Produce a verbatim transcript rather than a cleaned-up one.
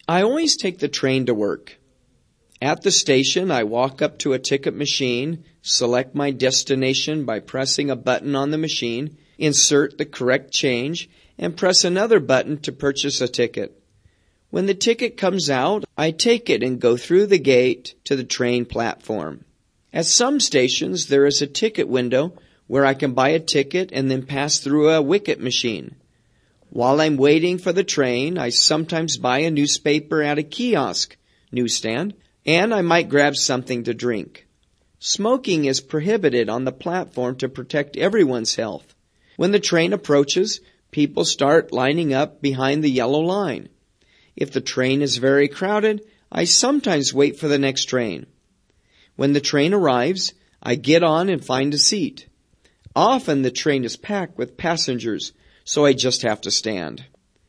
I always take the train to work. At the station, I walk up to a ticket machine, select my destination by pressing a button on the machine, insert the correct change, and press another button to purchase a ticket. When the ticket comes out, I take it and go through the gate to the train platform. At some stations, there is a ticket window where I can buy a ticket and then pass through a wicket machine. While I'm waiting for the train, I sometimes buy a newspaper at a kiosk newsstand, and I might grab something to drink. Smoking is prohibited on the platform to protect everyone's health. When the train approaches, people start lining up behind the yellow line. If the train is very crowded, I sometimes wait for the next train. When the train arrives, I get on and find a seat. Often the train is packed with passengers, so I just have to stand.